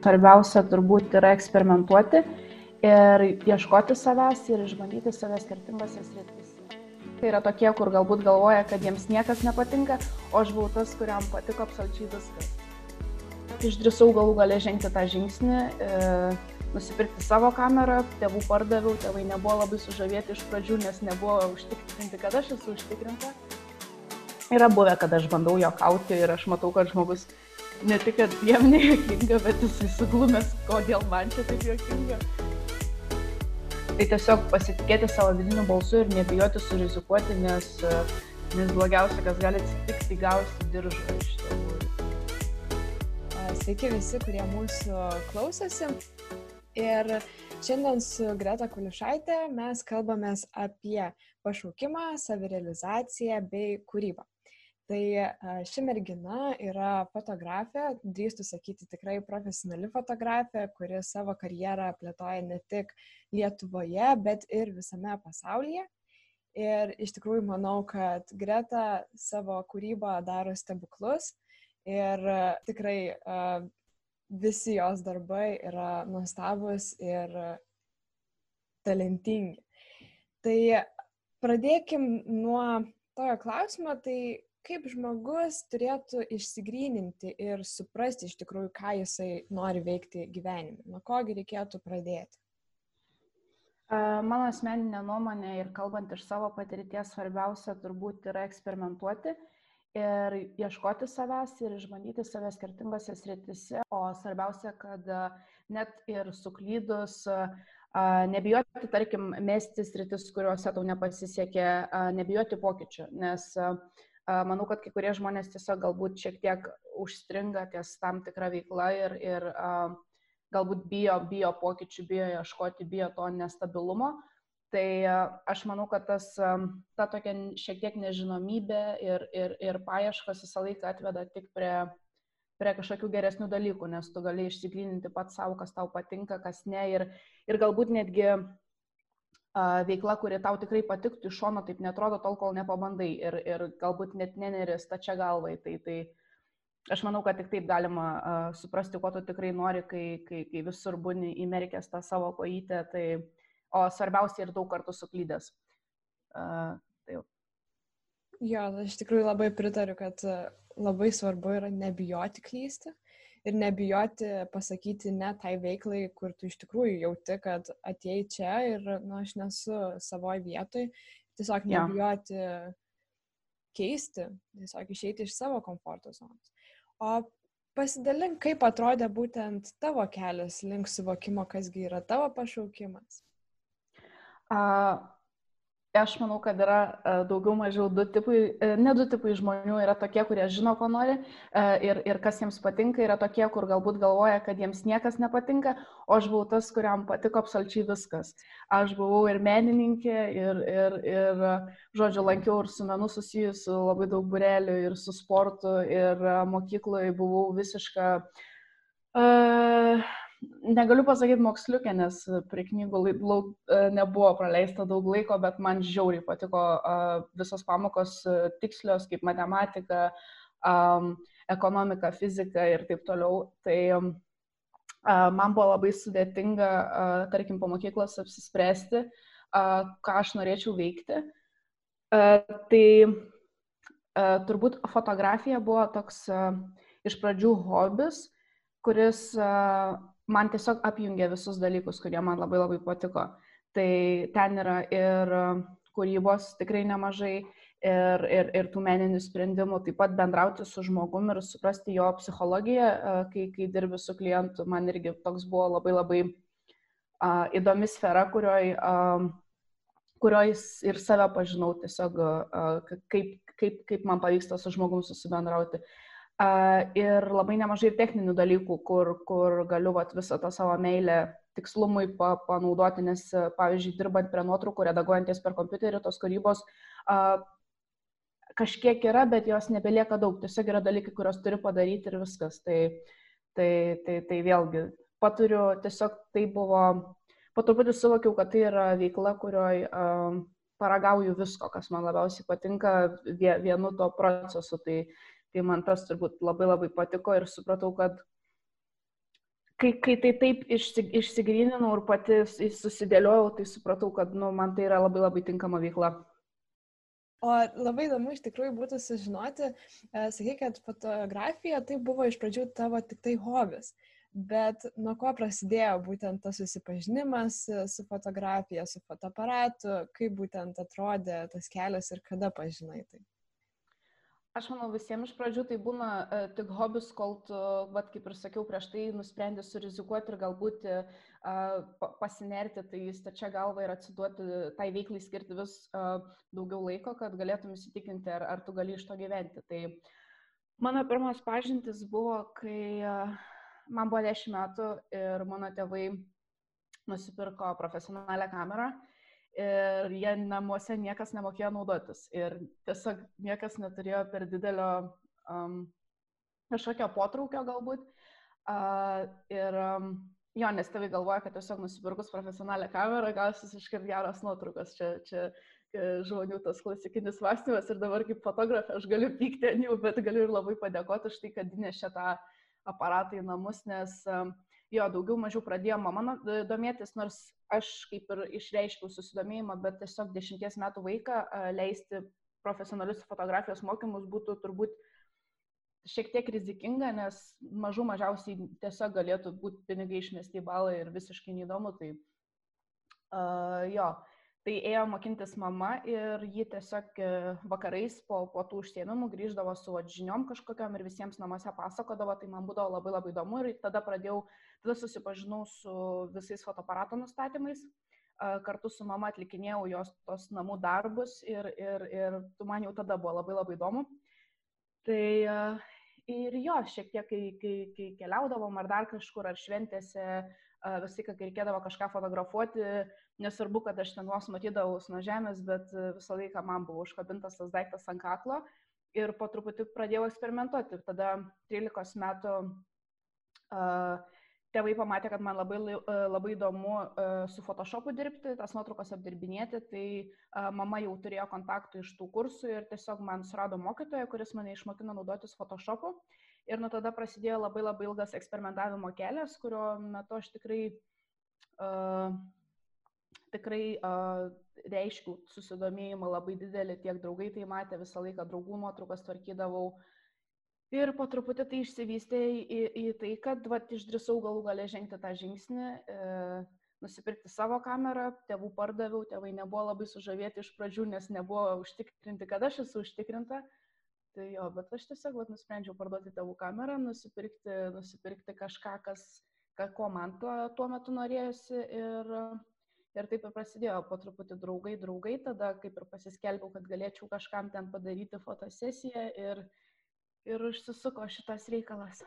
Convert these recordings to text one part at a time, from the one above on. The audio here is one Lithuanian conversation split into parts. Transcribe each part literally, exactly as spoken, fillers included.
svarbiausia turbūt yra eksperimentuoti ir ieškoti savęs ir išbandyti save skirtingose srityse. Tai yra tokie, kur galbūt galvoja, kad jiems niekas nepatinka, o aš buvau tas, kuriam patiko absoliučiai viskas. Išdrįsau galų gale žengti tą žingsnį, e, nusipirkti savo kamerą, tėvų pardaviau, tėvai nebuvo labai sužavėti iš pradžių, nes nebuvo užtikrinti, kad aš esu užtikrinta. Yra buvę, kad aš bandau juokauti ir aš matau, kad žmogus ne tik, kad jam nejuokinga, bet jisai suglumęs, kodėl man čia taip juokinga. Tai tiesiog pasitikėti savo vidiniu balsu ir nebijoti surizikuoti, nes, nes blogiausia, kas gali atsitikti, gausi diržą iš tėvų. Sveiki visi, kurie mūsų klausosi. Ir šiandien su Greta Kulišaite mes kalbamės apie pašaukimą, savirealizaciją bei kūrybą. Tai ši mergina yra fotografė, drįstu sakyti tikrai profesionali fotografė, kuri savo karjerą plėtoja ne tik Lietuvoje, bet ir visame pasaulyje. Ir iš tikrųjų manau, kad Greta savo kūrybą daro stebuklus ir tikrai visi jos darbai yra nuostabus ir talentingi. Tai pradėkim nuo tojo klausimo, tai kaip žmogus turėtų išsigryninti ir suprasti iš tikrųjų, ką jisai nori veikti gyvenime? Nuo kogi reikėtų pradėti? Mano asmeninė nuomonė ir kalbant iš savo patirties, svarbiausia turbūt yra eksperimentuoti ir ieškoti savęs ir išbandyti save skirtingose srityse. O svarbiausia, kad net ir suklydus, nebijoti, tarkim, mesti sritis, kuriuose tau nepasisekė, nebijoti pokyčių, nes manau, kad kai kurie žmonės tiesiog galbūt šiek tiek užstringa ties tam tikrą veiklą ir, ir galbūt bijo, bijo pokyčių, bijo ieškoti, bijo to nestabilumo. Tai aš manau, kad tas, ta tokia šiek tiek nežinomybė ir, ir, ir paieškas visą laiką atveda tik prie, prie kažkokių geresnių dalykų, nes tu gali išsigryninti pats savo, kas tau patinka, kas ne. Ir, ir galbūt netgi veikla, kuri tau tikrai patiktų iš šono, taip netrodo tol, kol nepabandai ir, ir galbūt net neneri stačia galvai. Tai, tai aš manau, kad tik taip galima uh, suprasti, ko tu tikrai nori, kai, kai, kai visur būni įmerkęs tą savo kojytę, tai, o svarbiausia ir daug kartų suklydęs. Uh, tai jo, aš tikrųjų labai pritariu, kad labai svarbu yra nebijoti klysti. Ir nebijoti pasakyti ne tai veiklai, kur tu iš tikrųjų jauti, kad atėjai čia ir nu, aš nesu savoj vietoj. Tiesiog nebijoti ja. keisti, tiesiog išeiti iš savo komforto zonos. O pasidalink, kaip atrodė būtent tavo kelias link suvokimo, kasgi yra tavo pašaukimas? Uh... Aš manau, kad yra daugiau mažiau du tipai, ne du tipai žmonių, yra tokie, kurie žino, ko nori ir, ir kas jiems patinka, yra tokie, kur galbūt galvoja, kad jiems niekas nepatinka, o aš buvau tas, kuriam patiko absoliučiai viskas. Aš buvau ir menininkė, ir, ir, ir žodžiu, lankiau ir su menu susijusiu labai daug būrelių, ir su sportu, ir mokykloje buvau visiška... Uh, Negaliu pasakyti moksliukė, nes prie knygų nebuvo praleista daug laiko, bet man žiauriai patiko visos pamokos tikslios, kaip matematika, ekonomika, fizika ir taip toliau. Tai man buvo labai sudėtinga, tarkim, po mokyklos apsispręsti, ką aš norėčiau veikti. Tai turbūt fotografija buvo toks iš pradžių hobis, kuris man tiesiog apjungė visus dalykus, kurie man labai labai patiko. Tai ten yra ir kūrybos tikrai nemažai, ir, ir, ir tų meninių sprendimų, taip pat bendrauti su žmogum ir suprasti jo psichologiją, kai, kai dirbi su klientu. Man irgi toks buvo labai labai uh, įdomi sfera, kurioj, uh, kurioj ir save pažinau tiesiog, uh, kaip, kaip, kaip man pavyksta su žmogum susibendrauti. Uh, ir labai nemažai techninių dalykų, kur, kur galiu vat, visą tą savo meilę tikslumui pa, panaudoti, nes, pavyzdžiui, dirbant prie nuotraukų, redaguojantis per kompiuterį, tos kūrybos uh, kažkiek yra, bet jos nebelieka daug. Tiesiog yra dalykai, kurios turi padaryti ir viskas. Tai, tai, tai, tai vėlgi, paturiu, tiesiog tai buvo, po truputį suvokiau, kad tai yra veikla, kurioj uh, paragauju visko, kas man labiausiai patinka vienu to procesu. Tai Tai man tas turbūt labai labai patiko ir supratau, kad, kai, kai tai taip išsi, išsigryninau ir pati susidėliojau, tai supratau, kad nu, man tai yra labai labai tinkama veikla. O labai įdomu iš tikrųjų būtų sužinoti, sakai, kad fotografija tai buvo iš pradžių tavo tik tai hobis, bet nuo ko prasidėjo būtent tas susipažinimas su fotografija, su fotoaparatu, kaip būtent atrodė tas kelias ir kada pažinai tai? Aš manau, visiems iš pradžių tai būna uh, tik hobis, kol tu, vat, kaip ir sakiau, prieš tai nusprendė surizikuoti ir galbūt uh, pasinerti, tai stačia galva ir atsiduoti tai veiklai, skirti vis uh, daugiau laiko, kad galėtum įsitikinti, ar, ar tu gali iš to gyventi. Tai mano pirmas pažintis buvo, kai uh, man buvo dešimt metų ir mano tėvai nusipirko profesionalią kamerą. Ir jie namuose niekas nemokėjo naudotis. Ir tiesiog niekas neturėjo per didelio um, kažkokio potraukio galbūt. Uh, ir um, jo, nes tėvai galvoja, kad tiesiog nusipirkus profesionalią kamerą gausis iškart geros nuotraukos. Čia, čia žmonių tas klasikinis mąstymas ir dabar kaip fotografė aš galiu pykti ant jų, bet galiu ir labai padėkoti už tai, kad įnešė tą aparatą į namus, nes um, jo, daugiau mažiau pradėjo mama domėtis, nors aš kaip ir išreiškiau susidomėjimą, bet tiesiog dešimties metų vaiką leisti profesionalius fotografijos mokymus būtų turbūt šiek tiek rizikinga, nes mažų mažiausiai tiesiog galėtų būti pinigai išmesti į balą ir visiškai neįdomu. Tai uh, jo, tai ėjo mokintis mama ir ji tiesiog vakarais po, po tų užsiėmimų grįždavo su žiniom kažkokiam ir visiems namuose pasakodavo, tai man būdavo labai labai įdomu ir tada pradėjau, tada susipažinau su visais fotoaparato nustatymais, kartu su mama atlikinėjau jos tos namų darbus ir, ir, ir man jau tada buvo labai labai įdomu. Tai ir jo, šiek tiek, kai, kai, kai keliaudavom ar dar kažkur, ar šventėse, visai, kai reikėdavo kažką fotografuoti, nesvarbu, kad aš ten vos matydavau nuo žemės, bet visą laiką man buvo užkabintas tas daiktas ant kaklo ir po truputį pradėjau eksperimentuoti. Tada trylikos metų uh, tėvai pamatė, kad man labai, labai įdomu uh, su Photoshopu dirbti, tas nuotraukas apdirbinėti, tai uh, mama jau turėjo kontaktų iš tų kursų ir tiesiog man surado mokytoją, kuris mane išmokino naudotis Photoshopu. Ir nuo tada prasidėjo labai labai ilgas eksperimentavimo kelias, kurio metu aš tikrai, uh, tikrai uh, reiškiau susidomėjimą labai didelį, tiek draugai tai matė, visą laiką draugų nuotraukas tvarkydavau. Ir po truputį tai išsivystė į, į tai, kad vat, išdrįsau galų gale žengti tą žingsnį, e, nusipirkti savo kamerą, tėvų pardaviau, tėvai nebuvo labai sužavėti iš pradžių, nes nebuvo užtikrinti, kad aš esu užtikrinta. Tai jo, bet aš tiesiog vat, nusprendžiau parduoti tėvų kamerą, nusipirkti, nusipirkti kažką, kas, ko man tuo, tuo metu norėjosi ir, ir taip ir prasidėjo po truputį draugai, draugai, tada kaip ir pasiskelbiau, kad galėčiau kažkam ten padaryti fotosesiją ir, ir užsisuko šitas reikalas.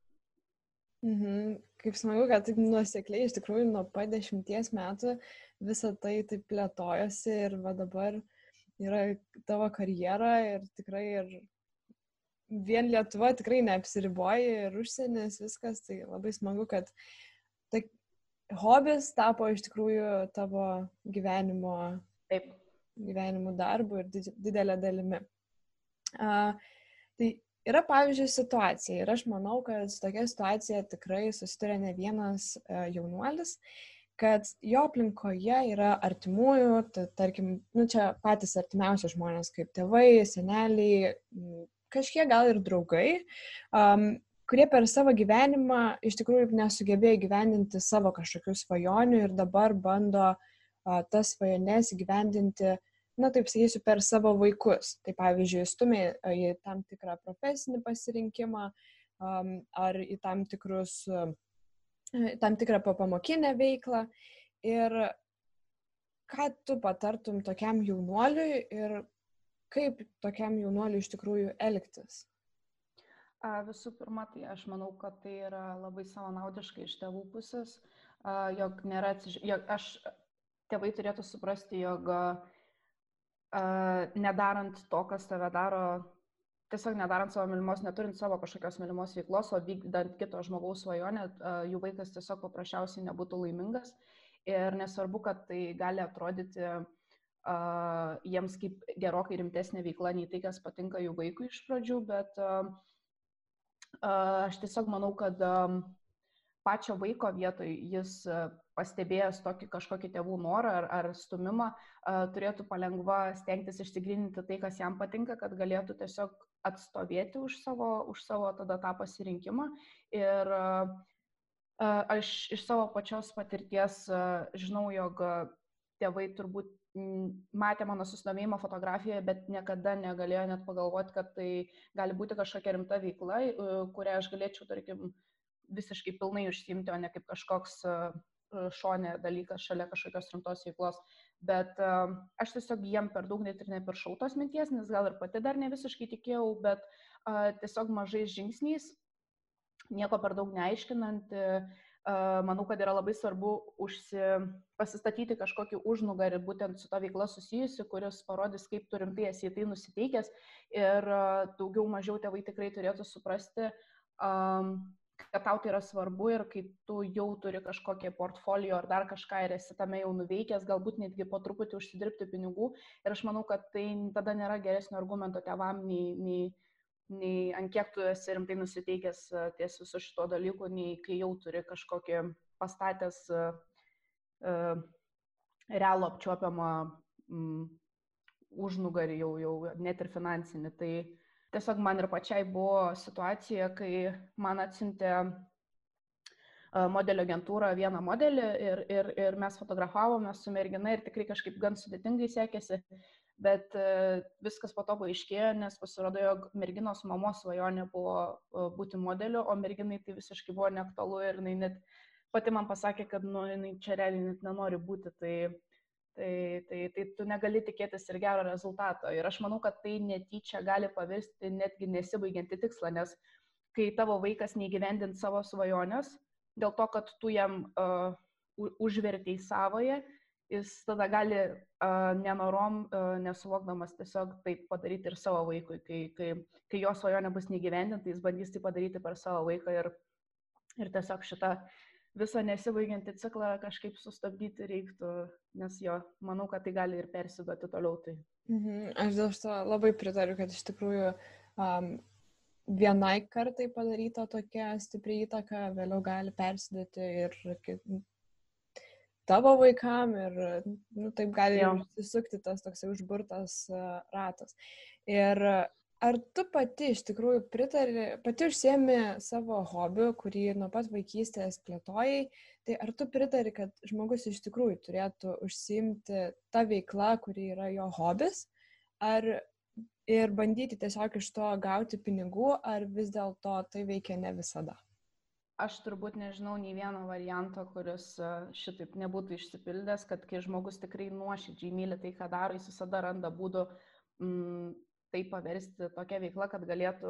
Mhm. Kaip smagu, kad taip nuosekliai, iš tikrųjų nuo pat dešimties metų visą tai taip plėtojosi ir va dabar yra tavo karjera ir tikrai ir vien Lietuva tikrai neapsiriboja ir užsienis, viskas, tai labai smagu, kad tai hobis tapo iš tikrųjų tavo gyvenimo, taip, gyvenimo darbu ir didelė dalimi. Uh, tai yra, pavyzdžiui, situacija ir aš manau, kad su tokia situacija tikrai susiduria ne vienas uh, jaunuolis, kad jo aplinkoje yra artimųjų, tai, tarkim, nu, čia patys artimiausi žmonės kaip tėvai, seneliai, kažkiek gal ir draugai, um, kurie per savo gyvenimą iš tikrųjų nesugebėjo įgyvendinti savo kažkokių svajonių ir dabar bando uh, tas svajones įgyvendinti, na taip sakysiu, per savo vaikus. Tai pavyzdžiui, stumia į tam tikrą profesinį pasirinkimą um, ar į tam tikrus, uh, tam tikrą pamokinę veiklą. Ir ką tu patartum tokiam jaunuoliui ir kaip tokiam jaunuoliui iš tikrųjų elgtis? Visų pirma, tai aš manau, kad tai yra labai savanaudiškai iš tėvų pusės, jog nėra atsiž... jog aš, tėvai turėtų suprasti, jog nedarant to, kas tave daro, tiesiog nedarant savo mylimos, neturint savo kažkokios mylimos veiklos, o vykdant kito žmogaus svajonę, jų vaikas tiesiog paprasčiausiai nebūtų laimingas. Ir nesvarbu, kad tai gali atrodyti Uh, jiems kaip gerokai rimtesnė veikla nei tai, kas patinka jų vaikui iš pradžių, bet uh, uh, aš tiesiog manau, kad um, pačio vaiko vietoj jis pastebėjęs tokį kažkokį tėvų norą ar, ar stumimą, turėtų palengva stengtis išsigryninti tai, kas jam patinka, kad galėtų tiesiog atstovėti už savo, už savo tada tą pasirinkimą. Ir aš iš savo pačios patirties žinau, jog tėvai turbūt matė mano susidomėjimą fotografijoje, bet niekada negalėjo net pagalvoti, kad tai gali būti kažkokia rimta veikla, kurią aš galėčiau, tarkim, visiškai pilnai užsiimti, o ne kaip kažkoks šonė dalykas šalia kažkokios rimtos veiklos. Bet uh, aš tiesiog jiem per daug net ir nepiršau tos minties, nes gal ir pati dar ne visiškai tikėjau, bet uh, tiesiog mažais žingsniais, nieko per daug neaiškinant, uh, manau, kad yra labai svarbu užsi, pasistatyti kažkokį užnugarį būtent su to veikla susijusi, kuris parodys, kaip tu rimtai esi į tai nusiteikęs, ir uh, daugiau mažiau tėvai tikrai turėtų suprasti, um, kad tau tai yra svarbu, ir kai tu jau turi kažkokį portfolio ar dar kažką ir esi tame jau nuveikęs, galbūt netgi po truputį užsidirbti pinigų. Ir aš manau, kad tai tada nėra geresnio argumento tėvam, nei, nei, nei ant kiek tu esi rimtai nusiteikęs ties visu šito dalyku, nei kai jau turi kažkokį pastatęs uh, uh, realų apčiuopiamą um, užnugarį, jau, jau net ir finansinį. Tai tiesiog man ir pačiai buvo situacija, kai man atsiuntė modelio agentūra vieną modelį ir, ir, ir mes fotografavome su mergina ir tikrai kažkaip gan sudėtingai sekėsi, bet viskas po to paaiškėjo, nes pasirodo, jog merginos mamos svajonė buvo būti modeliu, o merginai tai visiškai buvo neaktualu ir jinai net pati man pasakė, kad nu, jinai čia realiai net nenori būti. Tai Tai, tai, tai tu negali tikėtis ir gero rezultato. Ir aš manau, kad tai netyčia gali pavirsti netgi nesibaigianti tikslą, nes kai tavo vaikas neįgyvendint savo svajonės, dėl to, kad tu jam uh, užvertėjai savoje, jis tada gali uh, nenorom, uh, nesuvokdamas tiesiog taip padaryti ir savo vaikui. Kai, kai, kai jo svajonė bus neįgyvendinta, jis bandys tai padaryti per savo vaiką ir, ir tiesiog šitą visą nesibaigiantį ciklą kažkaip sustabdyti reiktų, nes jo, manau, kad tai gali ir persiduoti toliau. Tai. Mhm. Aš dėl to labai pritariu, kad iš tikrųjų um, vienai kartai padaryta tokia stipri įtaka, vėliau gali persiduoti ir tavo vaikam ir nu, taip gali įsisukti tas toksai užburtas uh, ratas. Ir ar tu pati iš tikrųjų pritari, pati užsiemi savo hobiu, kurį nuo pat vaikystės plėtojai, tai ar tu pritari, kad žmogus iš tikrųjų turėtų užsiimti tą veiklą, kuri yra jo hobis, ar ir bandyti tiesiog iš to gauti pinigų, ar vis dėlto tai veikia ne visada? Aš turbūt nežinau nei vieno varianto, kuris šitaip nebūtų išsipildęs, kad kai žmogus tikrai nuoširdžiai myli tai, ką daro, jis visada randa būdų mm, tai paversti tokia veikla, kad galėtų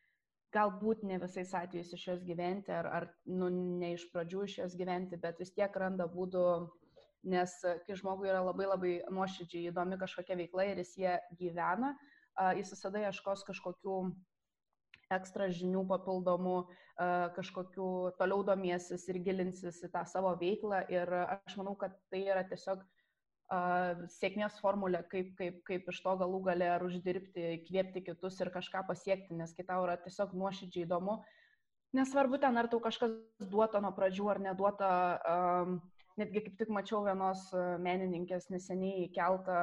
galbūt ne visais atvejais iš jos gyventi, ar, ar nu, ne iš pradžių iš jos gyventi, bet vis tiek randa būdų, nes kai žmogui yra labai labai nuoširdžiai įdomi kažkokia veikla ir jis ją gyvena, jis visada ieškos kažkokių ekstra žinių papildomų, kažkokių toliau domėsis ir gilinsis į tą savo veiklą, ir aš manau, kad tai yra tiesiog Uh, sėkmės formulė, kaip, kaip, kaip iš to galų gale ar uždirbti, įkvėpti kitus ir kažką pasiekti, nes kai tau yra tiesiog nuoširdžiai įdomu, nesvarbu ten, ar tau kažkas duota nuo pradžių ar neduota, um, netgi kaip tik mačiau vienos menininkės neseniai įkeltą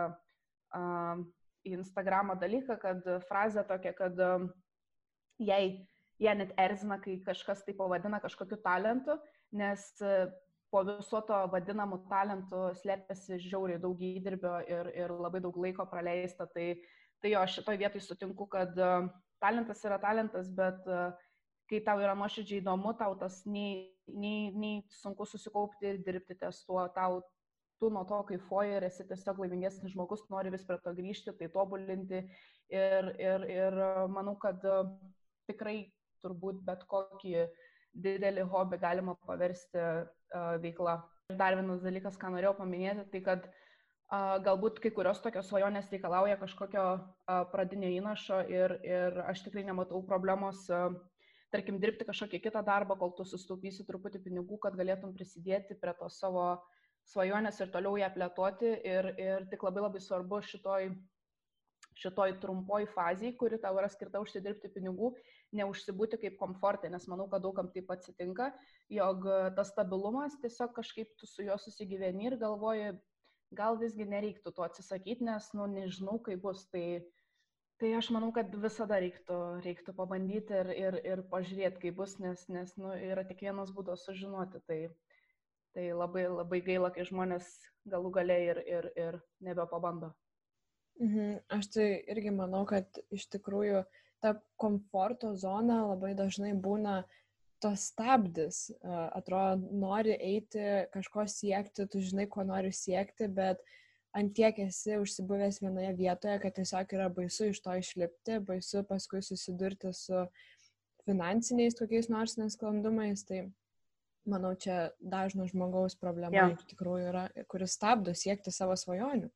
um, į Instagramą dalyką, kad frazė tokia, kad um, jai, jai net erzina, kai kažkas tai pavadina kažkokiu talentu, nes uh, po viso to vadinamų talentų slėpėsi žiauriai daug įdirbio ir, ir labai daug laiko praleista. Tai, tai jo, šitoj vietoj sutinku, kad uh, talentas yra talentas, bet uh, kai tau yra nuoširdžiai įdomu, tau tas nei, nei, nei sunku susikaupti ir dirbti ties tuo, tau tu nuo to kaifuoji ir esi tiesiog laimingesnis žmogus, nori vis prie to grįžti, tai tobulinti. Ir, ir, ir manau, kad uh, tikrai turbūt bet kokį didelį hobį galima paversti uh, veikla. Dar vienas dalykas, ką norėjau paminėti, tai kad uh, galbūt kai kurios tokios svajonės reikalauja kažkokio uh, pradinio įnašo ir, ir aš tikrai nematau problemos, uh, tarkim, dirbti kažkokį kitą darbą, kol tu sustaupysi truputį pinigų, kad galėtum prisidėti prie to savo svajonės ir toliau ją plėtoti. Ir, ir tik labai labai svarbu šitoj šitoj trumpoj fazėj, kuri tau yra skirta užsidirbti pinigų, neužsibūti kaip komfortė, nes manau, kad daugam taip atsitinka, jog tas stabilumas tiesiog kažkaip tu su juo susigyveni ir galvoji, gal visgi nereiktų to atsisakyti, nes, nu, nežinau, kaip bus. Tai, tai aš manau, kad visada reiktų, reiktų pabandyti ir, ir, ir pažiūrėti, kaip bus, nes, nes nu, yra tik vienas būdas sužinoti. Tai, tai labai, labai gaila, kai žmonės galų gale ir, ir, ir nebepabando. Mhm. Aš tai irgi manau, kad iš tikrųjų ta komforto zona labai dažnai būna tos stabdis. Atrodo, nori eiti, kažko siekti, tu žinai, ko nori siekti, bet antiek esi užsibuvęs vienoje vietoje, kad tiesiog yra baisu iš to išlipti, baisu paskui susidurti su finansiniais kokiais nors nesklandumais. Tai manau, čia dažno žmogaus problema Ja. iš tikrųjų yra, kuris stabdo siekti savo svajonių.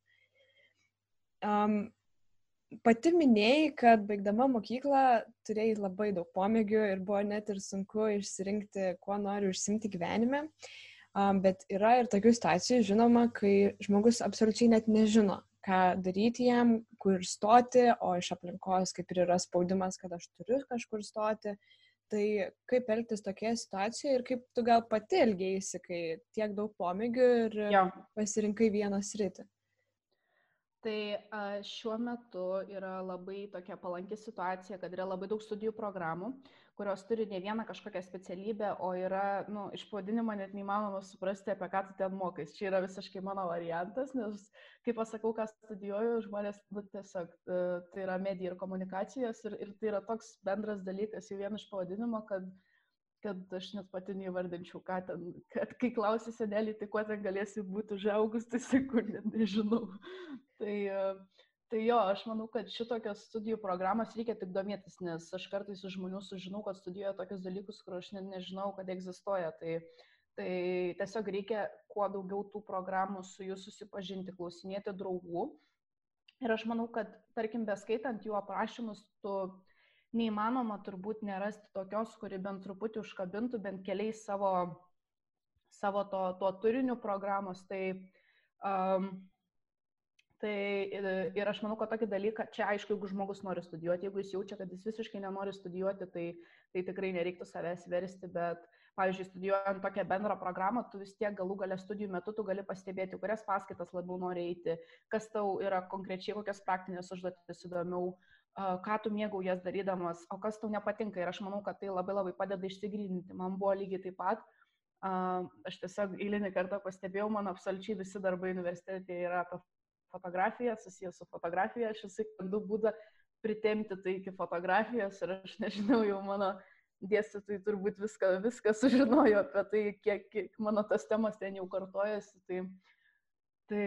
Um, pati minėjai, kad baigdama mokyklą turėjai labai daug pomėgių ir buvo net ir sunku išsirinkti, kuo nori užsimti gyvenime, um, bet yra ir tokių situacijų, žinoma, kai žmogus absoliučiai net nežino, ką daryti jam, kur stoti, o iš aplinkos kaip ir yra spaudimas, kad aš turiu kažkur stoti. Tai kaip elgtis tokioje situacijoje ir kaip tu gal pati elgėsi, kai tiek daug pomėgių ir Ja. pasirinkai vieną sritį? Tai a, šiuo metu yra labai tokia palanki situacija, kad yra labai daug studijų programų, kurios turi ne vieną kažkokią specialybę, o yra, nu, iš pavadinimo net neįmanoma suprasti, apie ką tu ten mokais. Čia yra visiškai mano variantas, nes, kaip pasakau, ką studijuoju, žmonės, nu, tiesiog, tai yra medija ir komunikacijos ir, ir tai yra toks bendras dalykas jau vien iš pavadinimo, kad kad aš net pati neįvardinčiau, ką ten, kad kai klausi senelį, tai kuo ten galėsi būti užaugus, tai sakau, net nežinau. Tai, tai jo, aš manau, kad šitokios studijų programos reikia tik domėtis, nes aš kartais iš žmonių sužinau, kad studijuoja tokius dalykus, kur aš net nežinau, kad egzistuoja. Tai, tai tiesiog reikia kuo daugiau tų programų su jų susipažinti, klausinėti draugų. Ir aš manau, kad, tarkim, beskaitant jų aprašymus, tu neįmanoma turbūt nerasti tokios, kuri bent truputį užkabintų, bent keliais savo, savo to, to turinių programos. Tai, um, tai ir aš manau, kad tokį dalyką, čia aišku, jeigu žmogus nori studijuoti, jeigu jis jaučia, kad jis visiškai nenori studijuoti, tai, tai tikrai nereiktų savęs versti, bet, pavyzdžiui, studijuojant tokią bendrą programą, tu vis tiek galų gale studijų metu tu gali pastebėti, kurias paskaitas labiau nori eiti, kas tau yra konkrečiai, kokias praktinės užduotis įdomiau, ką tu mėgaujies darydamas, o kas tau nepatinka. Ir aš manau, kad tai labai labai padeda išsigryninti. Man buvo lygiai taip pat. Aš tiesiog eilinį kartą pastebėjau, mano absoliučiai visi darbai universitete yra apie fotografiją, susijęs su fotografija. Aš visai randu būdą pritempti tai iki fotografijos ir aš nežinau, jau mano dėstytojai turbūt viską, viską sužinojo apie tai, kiek, kiek mano tas temas ten jau kartojasi. Tai, tai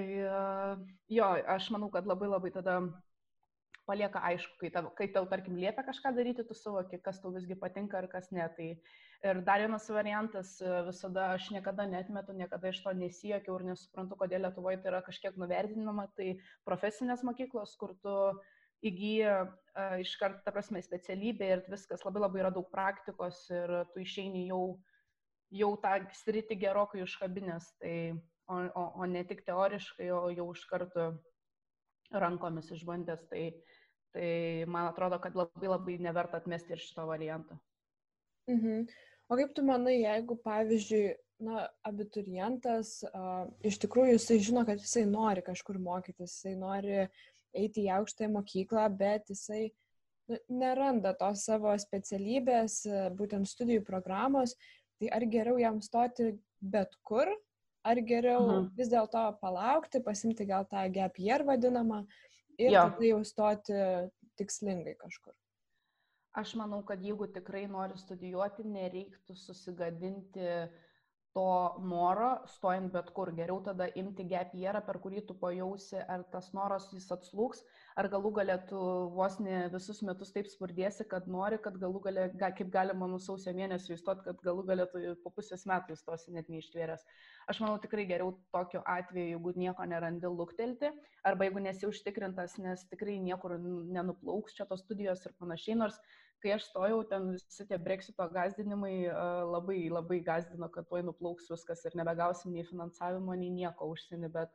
jo, aš manau, kad labai labai tada palieka aišku, kai tau, kai tau tarkim, liepia kažką daryti, tu suvoki, kas tau visgi patinka ir kas ne. Tai ir dar vienas variantas, visada aš niekada netmetu, niekada iš to nesijokiau ir nesuprantu, kodėl Lietuvoje tai yra kažkiek nuvertinama, tai profesinės mokyklos, kur tu įgyji uh, iškart, ta prasme, specialybė ir viskas, labai labai yra daug praktikos ir tu išeini jau, jau tą sritį gerokai užkabinės, tai, o, o, o ne tik teoriškai, o jau iš karto rankomis išbandęs, tai, tai man atrodo, kad labai labai neverta atmesti ir šito varianto. Mhm. O kaip tu manai, jeigu, pavyzdžiui, na, abiturientas, uh, iš tikrųjų jisai žino, kad jisai nori kažkur mokytis, jisai nori eiti į aukštąją mokyklą, bet jisai nu, neranda tos savo specialybės, būtent studijų programos, tai ar geriau jam stoti bet kur, ar geriau mhm. vis dėlto palaukti, pasimti gal tą gap year vadinamą ir jo. Tada jau stoti tikslingai kažkur? Aš manau, kad jeigu tikrai nori studijuoti, nereiktų susigadinti to noro, stojant bet kur. Geriau tada imti gap yearą, per kurį tu pajausi, ar tas noras jis atslūgs, ar galų galę tu vos ne visus metus taip spurdėsi, kad nori, kad galų galę, kaip galima nuo sausio mėnesio įstot, kad galų galę tu po pusės metų įstosi net neištvėręs. Aš manau, tikrai geriau tokiu atveju, jeigu nieko nerandi, luktelti, arba jeigu nesi užtikrintas, nes tikrai niekur nenuplauks čia tos studijos ir panašiai, nors kai aš stojau, ten visi tie Brexito gazdinimai labai, labai gazdino, kad tuoj nuplauks viskas ir nebegausim nei finansavimo, nei nieko užsienį, bet,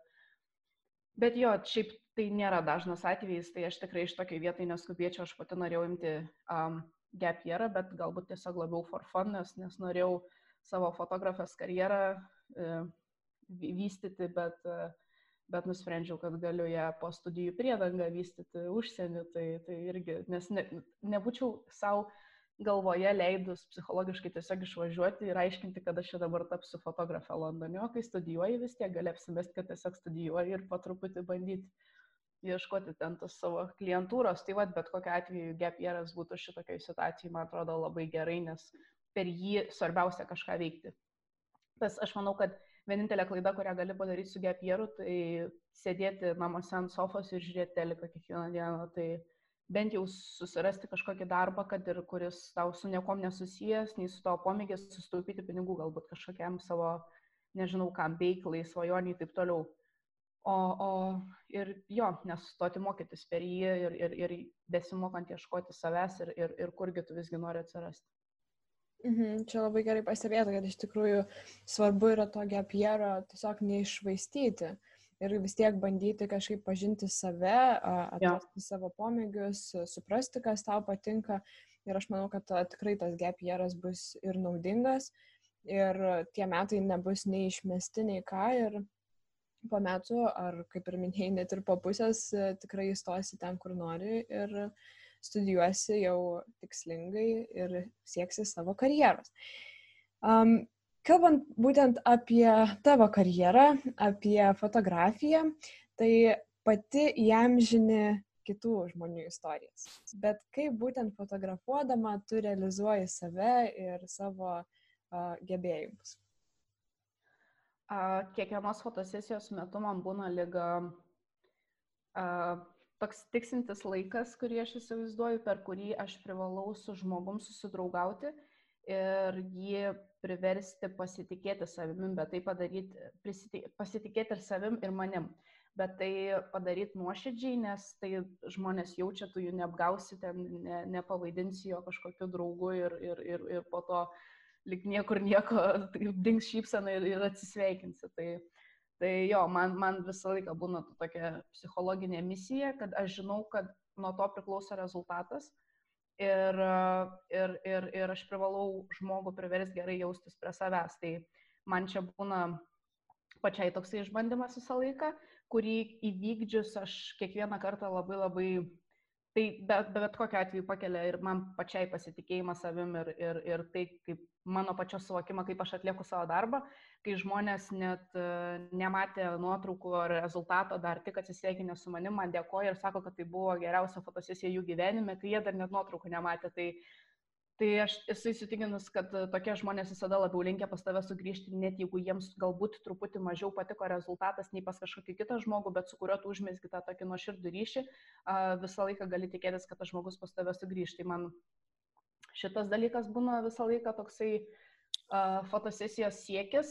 bet jo, šiaip tai nėra dažnas atvejis, tai aš tikrai iš tokiai vietai neskubėčiau, aš pati norėjau imti um, gap yearą, bet galbūt tiesiog labiau for fun, nes, nes norėjau savo fotografės karjerą e, vystyti, bet, e, bet nusprendžiau, kad galiu ją po studijų priedangą vystyti užsienį, tai, tai irgi, nes ne, nebūčiau savo galvoje leidus psichologiškai tiesiog išvažiuoti ir aiškinti, kad aš čia dabar tapsiu fotografę Londone, o kai studijuoji vis tiek gali apsimesti, kad tiesiog studijuoji ir po truputį bandyti ieškoti ten tos savo klientūros. Tai vad, bet kokiu atveju gap yearas būtų šitokiai situacijai, man atrodo, labai gerai, nes per jį svarbiausia kažką veikti. Tas aš manau, kad vienintelė klaida, kurią gali padaryti su gap yearu, tai sėdėti namuose ant sofos ir žiūrėti teliką kiekvieną dieną. Tai bent jau susirasti kažkokį darbą, kad ir kuris tau su niekom nesusijęs, nei su tavo pomėgės, sustaupyti pinigų galbūt kažkokiam savo, nežinau kam, veiklai, svajoniai ir taip toliau. O, o ir jo, nesustoti mokytis per jį ir, ir, ir besimokant ieškoti savęs ir, ir, ir kurgi tu visgi nori atsirasti. Mhm, čia labai gerai pastebėta, kad iš tikrųjų svarbu yra to gap yearo tiesiog neiššvaistyti ir vis tiek bandyti kažkaip pažinti save, atrasti ja. savo pomėgius, suprasti, kas tau patinka. Ir aš manau, kad tikrai tas gap yearas bus ir naudingas ir tie metai nebus nei išmesti, nei ką. Ir po metų, ar kaip ir minėjai, net ir po pusės tikrai įstosi ten, kur nori ir studijuosi jau tikslingai ir sieksi savo karjeros. Um, kalbant būtent apie tavo karjerą, apie fotografiją, tai pati įamžini kitų žmonių istorijas. Bet kaip būtent fotografuodama tu realizuoji save ir savo uh, gebėjimus? A, kiekvienos fotosesijos metu man būna lyg a, toks tiksintis laikas, kurį aš įsivaizduoju, per kurį aš privalau su žmogum susidraugauti ir jį priversti pasitikėti savimi, bet tai padaryti, prisitik, pasitikėti ir savim, ir manim. Bet tai padaryti nuoširdžiai, nes tai žmonės jaučia, tu jų neapgausi, ten ne, nepavaidinsi jo kažkokiu draugu ir, ir, ir, ir po to lyg niekur nieko, dings šypsena ir, ir atsisveikinsi. Tai, tai jo, man, man visą laiką būna tokia psichologinė misija, kad aš žinau, kad nuo to priklauso rezultatas ir, ir, ir, ir aš privalau žmogų priversti gerai jaustis prie savęs. Tai man čia būna pačiai toksai išbandymas visą laiką, kurį įvykdžius aš kiekvieną kartą labai labai... Tai bet, bet kokiu atveju pakelia ir man pačiai pasitikėjimą savim ir, ir, ir tai kaip mano pačios suvokimą, kaip aš atlieku savo darbą, kai žmonės net nematė nuotraukų ar rezultato, dar tik atsisveikinę su manim, man dėkoja ir sako, kad tai buvo geriausia fotosesija jų gyvenime, kai jie dar net nuotraukų nematė. Tai, tai aš esu įsitikinus, kad tokie žmonės visada labiau linkia pas tave sugrįžti, net jeigu jiems galbūt truputį mažiau patiko rezultatas nei pas kažkokį kitą žmogų, bet su kuriuo tu užmezgi tą tokį nuoširdų ryšį, visą laiką gali tikėtis, kad tas žmogus pas tave sugrįžti. Tai man šitas dalykas būna visą laiką toksai uh, fotosesijos siekis.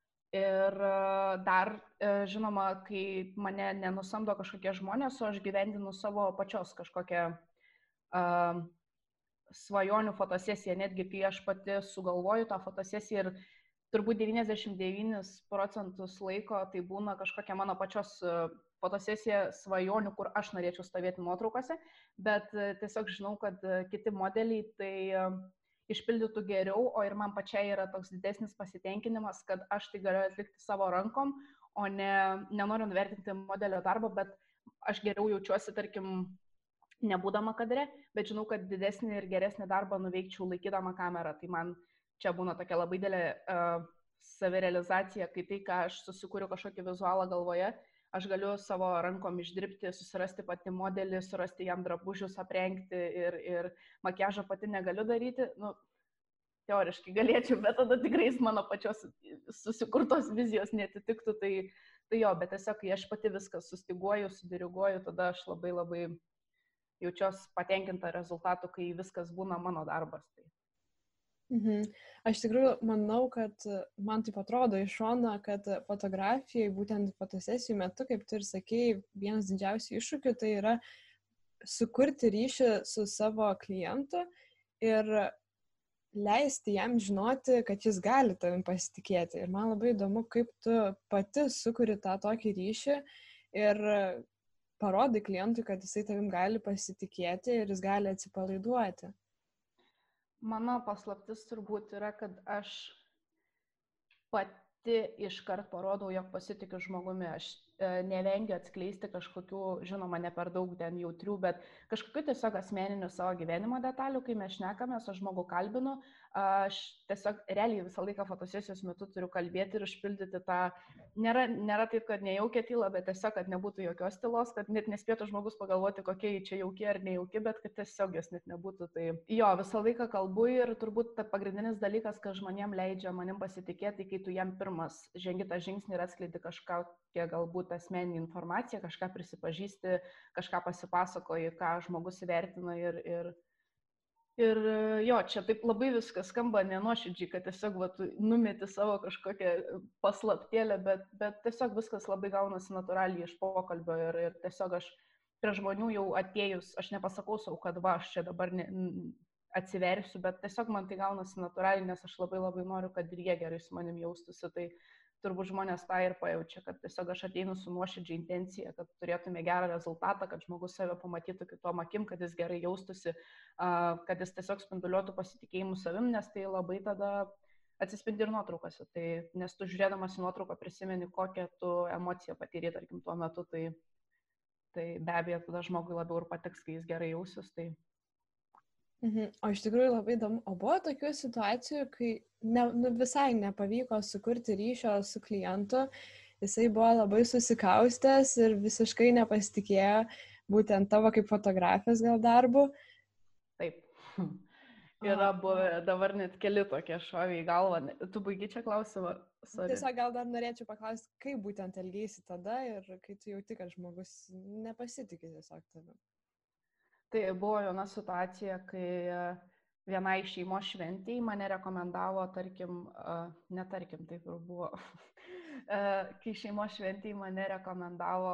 Ir uh, dar, uh, žinoma, kai mane nenusamdo kažkokie žmonės, o aš gyvendinu savo pačios kažkokią uh, svajonių fotosesiją, netgi kai aš pati sugalvoju tą fotosesiją ir turbūt devyniasdešimt devynis procentus laiko tai būna kažkokia mano pačios fotosesija svajonių, kur aš norėčiau stovėti nuotraukose, bet tiesiog žinau, kad kiti modeliai tai išpildytų geriau, o ir man pačiai yra toks didesnis pasitenkinimas, kad aš tai galiu atlikti savo rankom, o ne, nenoriu nuvertinti modelio darbo, bet aš geriau jaučiuosi, tarkim, nebūdama kadre, bet žinau, kad didesnį ir geresnį darbą nuveikčiau laikydama kamerą. Tai man čia būna tokia labai didelė uh, savirealizacija, kai tai, ką aš susikūriu kažkokį vizualą galvoje, aš galiu savo rankom išdirbti, susirasti pati modelį, surasti jam drabužius, aprengti ir, ir makiažą pati negaliu daryti. Nu, teoriškai galėčiau, bet tada tikrai mano pačios susikurtos vizijos netitiktų. Tai, tai jo, bet tiesiog, kai aš pati viską sustiguoju, sudiriguoju, tada aš labai labai jaučiuosi patenkinta rezultatu, kai viskas būna mano darbas. Tai. Mhm. Aš tikrųjų manau, kad man taip atrodo iš šono, kad fotografijai, būtent fotosesijų metu, kaip tu ir sakei, vienas didžiausių iššūkių tai yra sukurti ryšį su savo klientu ir leisti jam žinoti, kad jis gali tavim pasitikėti. Ir man labai įdomu, kaip tu pati sukuri tą tokį ryšį ir parodai klientui, kad jisai tavim gali pasitikėti ir jis gali atsipalaiduoti. Mano paslaptis turbūt yra, kad aš pati iškart parodau, jog pasitikiu žmogumi. Aš e, nevengiu atskleisti kažkokių, žinoma, ne per daug ten jautrių, bet kažkokių tiesiog asmeninių savo gyvenimo detalių, kai mes šnekamės, aš žmogų kalbinu, aš tiesiog realiai visą laiką fotosesijos metu turiu kalbėti ir užpildyti tą, nėra, nėra taip, kad nejaukia tyla, bet tiesiog, kad nebūtų jokios tylos, kad net nespėtų žmogus pagalvoti, kokie čia jauki ar nejauki, bet kad tiesiog jos net nebūtų. Tai jo, visą laiką kalbu ir turbūt ta pagrindinis dalykas, kad žmonėm leidžia manim pasitikėti, kai tu jam pirmas žengi tą žingsnį ir atskleidi kažką, galbūt asmeninį informaciją, kažką prisipažįsti, kažką pasipasakoji, ką žmogus įvertina ir, ir Ir jo, čia taip labai viskas skamba nenuoširdžiai, kad tiesiog va, tu numeti savo kažkokią paslaptėlę, bet, bet tiesiog viskas labai gaunasi natūraliai iš pokalbio ir, ir tiesiog aš prie žmonių jau atėjus, aš nepasakau savo, kad va, aš čia dabar ne, atsiversiu, bet tiesiog man tai gaunasi natūraliai, nes aš labai labai noriu, kad ir jie gerai su manim jaustųsi. Tai turbūt žmonės tą ir pajaučia, kad tiesiog aš ateinu su nuoširdžia intencija, kad turėtume gerą rezultatą, kad žmogus save pamatytų kitom akim, kad jis gerai jaustųsi, kad jis tiesiog spinduliuotų pasitikėjimu savim, nes tai labai tada atsispindi ir nuotraukose. Tai, nes tu žiūrėdamas į nuotrauką prisimeni, kokią tu emociją patyrei, tarkim, tuo metu, tai, tai be abejo tada žmogui labiau ir patiks, kai jis gerai jausis. Tai... Mhm. O iš tikrųjų labai įdomu, o buvo tokių situacijų, kai ne, nu, visai nepavyko sukurti ryšio su klientu, jisai buvo labai susikaustęs ir visiškai nepasitikėjo būtent tavo kaip fotografės gal darbu. Taip. Yra buvę, dabar net keli tokie šoviai į galvą. Tu baigi čia klausimą? Sorry. Tiesiog gal dar norėčiau paklausti, kaip būtent elgeisi tada ir kai tu jauti, kad žmogus nepasitikė tiesiog tavim. Tai buvo viena situacija, kai vienai šeimos šventėjai mane rekomendavo, tarkim, ne tarkim, taip ir buvo, kai šeimos šventėjai mane rekomendavo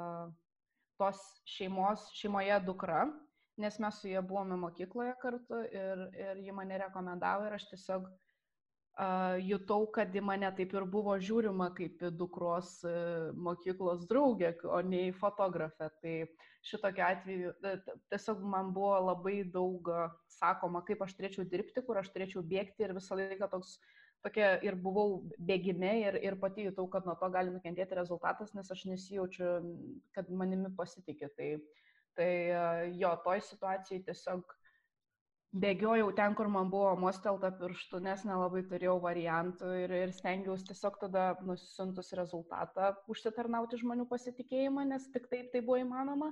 tos šeimos, šeimoje dukra, nes mes su jie buvome mokykloje kartu ir, ir ji mane rekomendavo ir aš tiesiog uh, jutau, kad į mane taip ir buvo žiūrima kaip į dukros uh, mokyklos draugę, o ne į fotografę. Tai šitokiu atveju tiesiog man buvo labai daug uh, sakoma, kaip aš turėčiau dirbti, kur aš turėčiau bėgti ir visą laiką toks tokia ir buvau bėgime ir, ir pati jutau, kad nuo to gali nukentėti rezultatas, nes aš nesijaučiu, kad manimi pasitikė. Tai Tai jo, toj situacijai tiesiog bėgiojau ten, kur man buvo mostelta pirštų, nes nelabai turėjau variantų ir, ir stengiausi tiesiog tada nusiuntus rezultatą užsitarnauti žmonių pasitikėjimą, nes tik taip tai buvo įmanoma.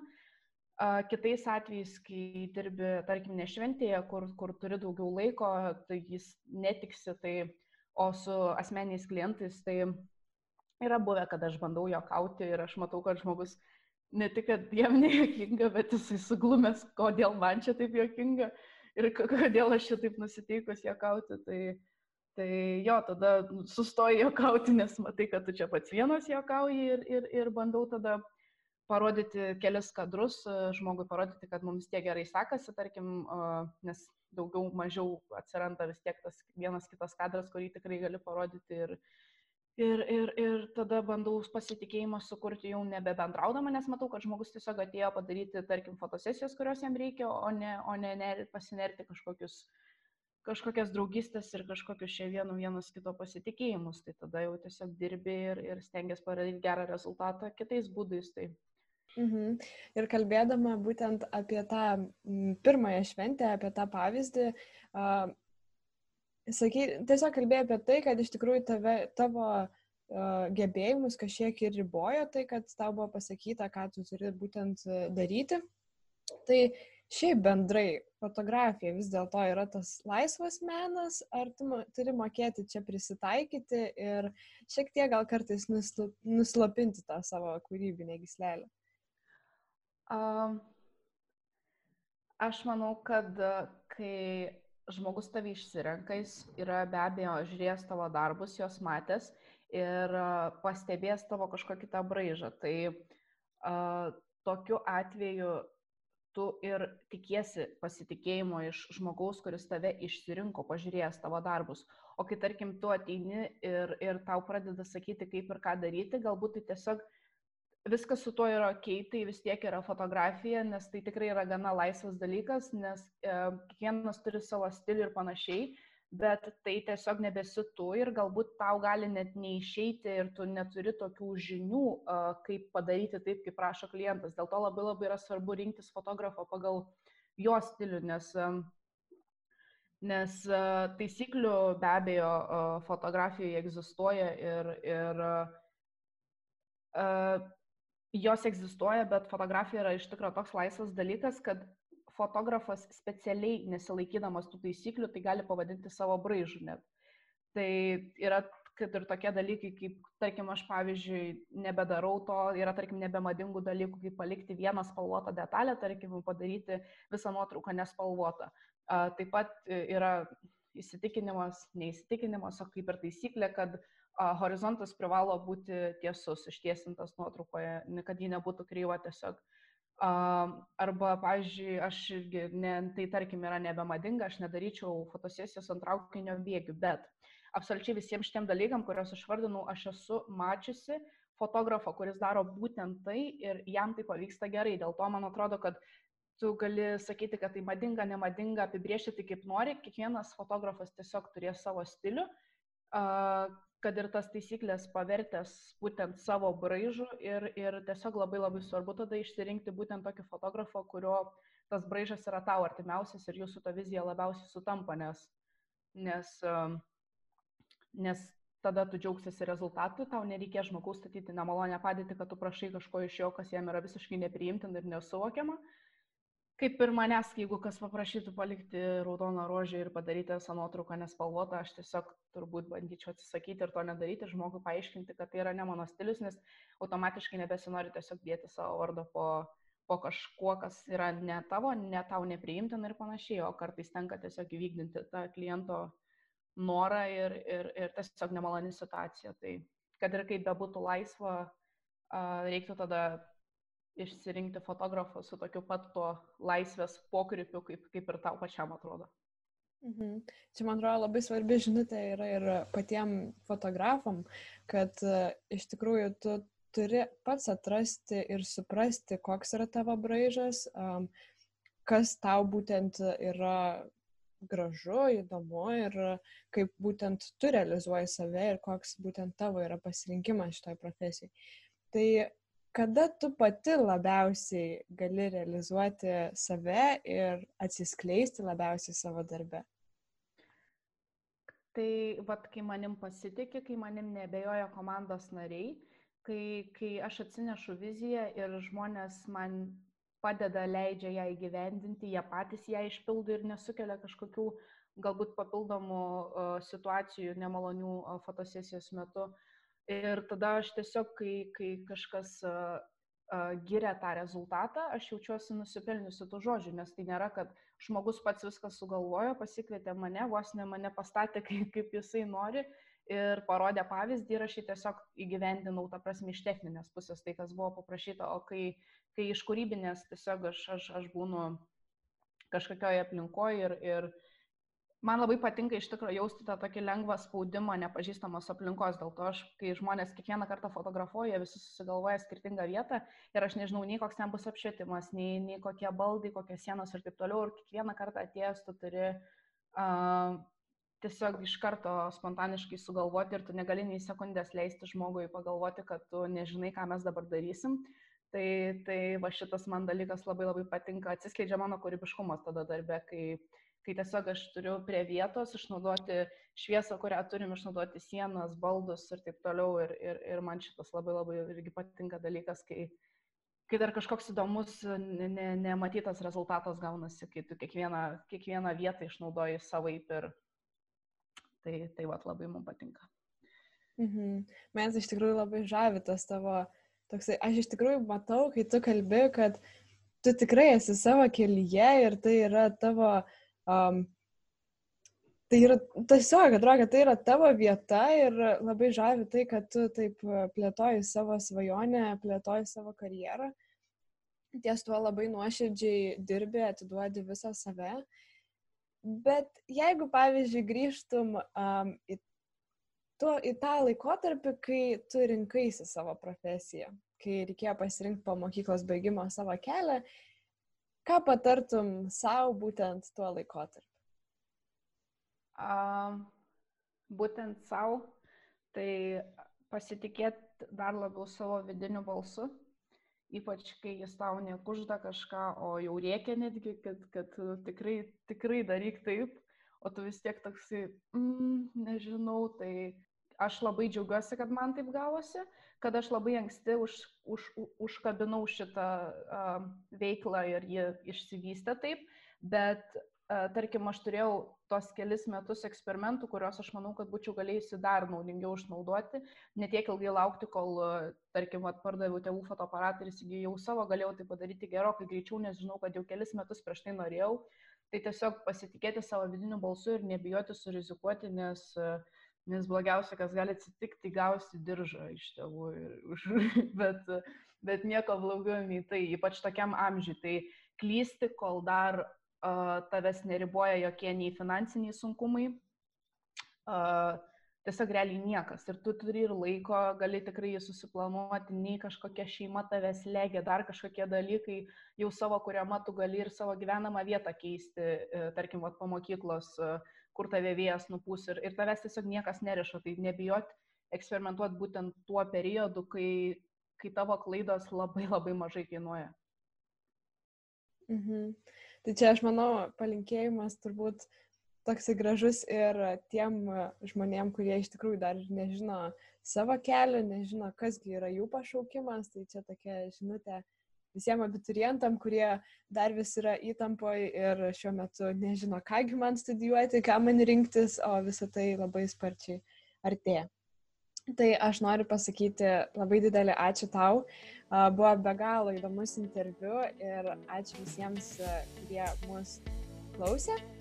Kitais atvejais, kai dirbi, tarkim, ne šventėje, kur, kur turi daugiau laiko, tai jis netiksi, tai, o su asmeniais klientais, tai yra buvę, kad aš bandau juokauti ir aš matau, kad žmogus ne tik, kad jam nejuokinga, bet jisai suglumęs, kodėl man čia taip juokinga ir kodėl aš čia taip nusiteikus juokauti. Tai, tai jo, tada sustoji juokauti, nes matai, kad tu čia pats vienas juokauji ir, ir, ir bandau tada parodyti kelis kadrus, žmogui parodyti, kad mums tiek gerai sekasi, tarkim, nes daugiau mažiau atsiranda vis tiek tas vienas kitas kadras, kurį tikrai gali parodyti. Ir, Ir, ir, ir tada bandau pasitikėjimą sukurti jau nebebendraudama, nes matau, kad žmogus tiesiog atėjo padaryti, tarkim, fotosesijos, kurios jam reikia, o ne, o ne, ne pasinerti kažkokius, kažkokias draugystės ir kažkokius čia vienu vienas kito pasitikėjimus. Tai tada jau tiesiog dirbi ir, ir stengiasi padaryti gerą rezultatą kitais būdais. Tai. Mhm. Ir kalbėdama būtent apie tą pirmąją šventę, apie tą pavyzdį, uh, Sakai, tiesiog kalbėjai apie tai, kad iš tikrųjų tave, tavo uh, gebėjimus kažkiek ir ribojo tai, kad tau buvo pasakyta, ką tu turi būtent daryti. Tai šiaip bendrai fotografija vis dėlto yra tas laisvas menas, ar tu turi mokėti čia prisitaikyti ir šiek tiek gal kartais nusl- nuslopinti tą savo kūrybinę gyslelę? Um, aš manau, kad kai žmogus tavį išsirenka, jis yra be abejo žiūrėjęs tavo darbus, jos matęs ir pastebėjęs tavo kažkokį tą braižą. Tai uh, tokiu atveju tu ir tikiesi pasitikėjimo iš žmogaus, kuris tave išsirinko, pažiūrėjęs tavo darbus. O kai tarkim tu ateini ir, ir tau pradeda sakyti, kaip ir ką daryti, galbūt tai tiesiog viskas su tuo yra ok, tai vis tiek yra fotografija, nes tai tikrai yra gana laisvas dalykas, nes e, kiekvienas turi savo stilių ir panašiai, bet tai tiesiog nebesi tu ir galbūt tau gali net neišeiti ir tu neturi tokių žinių, e, kaip padaryti taip, kaip prašo klientas. Dėl to labai labai yra svarbu rinktis fotografą pagal jo stilių, nes, e, nes e, taisyklių be abejo e, fotografijoje egzistuoja ir, ir e, jos egzistuoja, bet fotografija yra iš tikrųjų toks laisvas dalykas, kad fotografas specialiai nesilaikydamas tų taisyklių, tai gali pavadinti savo braižu net. Tai yra, kad ir tokie dalykai, kaip, tarkim, aš pavyzdžiui, nebedarau to, yra, tarkim, nebemadingų dalykų, kaip palikti vieną spalvotą detalę, tarkim, padaryti visą nuotrauką nespalvotą. Taip pat yra įsitikinimas, neįsitikinimas, o kaip ir taisyklė, kad horizontas privalo būti tiesus, ištiesintas nuotraukoje, kad ji nebūtų kreiva tiesiog. Arba, pavyzdžiui, aš irgi, ne, tai tarkim yra nebemadinga, aš nedaryčiau fotosesijos ant traukinio bėgių, bet absoliučiai visiems šitiem dalykam, kuriuos aš vardinau, aš esu mačiusi fotografą, kuris daro būtent tai ir jam tai pavyksta gerai. Dėl to man atrodo, kad tu gali sakyti, kad tai madinga, nemadinga, apibrėžti tai kaip nori, kiekvienas fotografas tiesiog turės savo stilių, kad ir tas taisyklės pavertęs būtent savo braižų ir, ir tiesiog labai labai svarbu tada išsirinkti būtent tokį fotografą, kurio tas braižas yra tau artimiausias ir jūsų ta vizija labiausiai sutampa, nes, nes, nes tada tu džiaugsiesi rezultatu, tau nereikės žmogaus statyti nemalonę padėtį, kad tu prašai kažko iš jo, kas jam yra visiškai nepriimtina ir nesuvokiama. Kaip ir manęs, jeigu kas paprašytų palikti raudoną rožę ir padaryti visą nuotrauką nespalvotą, aš tiesiog turbūt bandyčiau atsisakyti ir to nedaryti, žmogui paaiškinti, kad tai yra ne mano stilius, nes automatiškai nebesinori tiesiog dėti savo vardą po, po kažkuo, kas yra ne tavo, ne tau nepriimtina ir panašiai, o kartais tenka tiesiog įvykdinti tą kliento norą ir, ir, ir tiesiog nemaloni situacija. Tai kad ir kaip bebūtų laisva, reiktų tada išsirinkti fotografą su tokiu pat to laisvės pokrypiu, kaip, kaip ir tau pačiam atrodo. Mhm. Čia, man atrodo, labai svarbi žinutė yra ir patiem fotografam, kad uh, iš tikrųjų tu turi pats atrasti ir suprasti, koks yra tavo braižas, um, kas tau būtent yra gražu, įdomu ir kaip būtent tu realizuoji save ir koks būtent tavo yra pasirinkimas šitoj profesijai. Tai kada tu pati labiausiai gali realizuoti save ir atsiskleisti labiausiai savo darbe? Tai, vat, kai manim pasitikė, kai manim neabejoja komandos nariai, kai, kai aš atsinešu viziją ir žmonės man padeda, leidžia ją įgyvendinti, jie patys ją išpildo ir nesukelia kažkokių galbūt papildomų uh, situacijų nemalonių uh, fotosesijos metu. Ir tada aš tiesiog, kai, kai kažkas uh, uh, giria tą rezultatą, aš jaučiuosi nusipelniusi tų žodžių, nes tai nėra, kad žmogus pats viską sugalvojo, pasikvietė mane, vos ne mane pastatė, kaip, kaip jisai nori ir parodė pavyzdį ir aš jį tiesiog įgyvendinau, ta prasme, iš techninės pusės, tai kas buvo paprašyta, o kai, kai iš kūrybinės tiesiog aš, aš, aš būnu kažkokioje aplinkoje ir, ir man labai patinka iš tikrųjų jausti tą tokį lengvą spaudimą nepažįstamos aplinkos, dėl to aš, kai žmonės kiekvieną kartą fotografuoja, visi susigalvoja skirtingą vietą ir aš nežinau nei koks ten bus apšvietimas, nei, nei kokie baldai, kokios sienos ir taip toliau ir kiekvieną kartą atėjęs tu turi uh, tiesiog iš karto spontaniškai sugalvoti ir tu negali nei sekundės leisti žmogui pagalvoti, kad tu nežinai, ką mes dabar darysim. Tai, tai va šitas man dalykas labai labai patinka, atsiskleidžia mano kūrybiškumas tada darbe, kai kai tiesiog aš turiu prie vietos išnaudoti šviesą, kurią turim, išnaudoti sienas, baldus ir taip toliau. Ir, ir, ir man šitas labai labai irgi patinka dalykas, kai, kai dar kažkoks įdomus, ne, nematytas rezultatas gaunasi, kai tu kiekvieną, kiekvieną vietą išnaudoji savaip ir tai, tai vat, labai man patinka. Mhm. Mes iš tikrųjų labai žavi tas tavo toksai, aš iš tikrųjų matau, kai tu kalbi, kad tu tikrai esi savo kelyje ir tai yra tavo Um, tai yra tiesiog, atrodo, kad tai yra tavo vieta ir labai žavi tai, kad tu taip plėtoji savo svajonę, plėtoji savo karjerą. Ties tuo labai nuoširdžiai dirbi, atiduodi visą save. Bet jeigu, pavyzdžiui, grįžtum um, į, tu, į tą laikotarpį, kai tu rinkaisi savo profesiją, kai reikėjo pasirinkti po mokyklos baigimo savo kelią, ką patartum savo būtent tuo laikotarpiu? Uh, būtent savo, tai pasitikėti dar labiau savo vidiniu balsu, ypač kai jis tau nekužda kažką, o jau rėkia netgi, kad, kad tikrai, tikrai daryk taip, o tu vis tiek toksai, mm, nežinau, tai aš labai džiaugiuosi, kad man taip gavosi, kad aš labai anksti už, už, užkabinau šitą uh, veiklą ir ji išsivystė taip, bet uh, tarkim, aš turėjau tos kelis metus eksperimentų, kuriuos aš manau, kad būčiau galėjusi dar naudingiau išnaudoti, ne tiek ilgai laukti, kol, tarkim, atpardaviau tėvų fotoaparatą ir įsigijau savo, galėjau tai padaryti gerokai greičiau, nes žinau, kad jau kelis metus prieš tai norėjau. Tai tiesiog pasitikėti savo vidiniu balsu ir nebijoti surizikuoti, nes, nes blogiausia, kas gali atsitikti, gausi diržą iš tėvų, bet, bet nieko blogiau nei tai, ypač tokiam amžiui. Tai klysti, kol dar uh, tavęs neriboja jokie nei finansiniai sunkumai, uh, tiesiog realiai niekas. Ir tu turi ir laiko, gali tikrai jį susiplanuoti, nei kažkokia šeima tavęs legia, dar kažkokie dalykai, jau savo kuriama tu gali ir savo gyvenamą vietą keisti, tarkim, vat, po mokyklos, kur tave vėjas nupūs ir, ir tavęs tiesiog niekas neriša. Tai nebijot eksperimentuoti būtent tuo periodu, kai, kai tavo klaidos labai labai mažai kainuoja. Mhm. Tai čia aš manau palinkėjimas turbūt toksai gražus ir tiem žmonėm, kurie iš tikrųjų dar nežino savo kelio, nežino, kasgi yra jų pašaukimas. Tai čia tokia žinutė visiems abiturientam, kurie dar vis yra įtampoje ir šiuo metu nežino, kągi man studijuoti, ką man rinktis, o visą tai labai sparčiai artėja. Tai aš noriu pasakyti labai didelį ačiū tau. Buvo be galo įdomus interviu ir ačiū visiems, kurie mus klausė.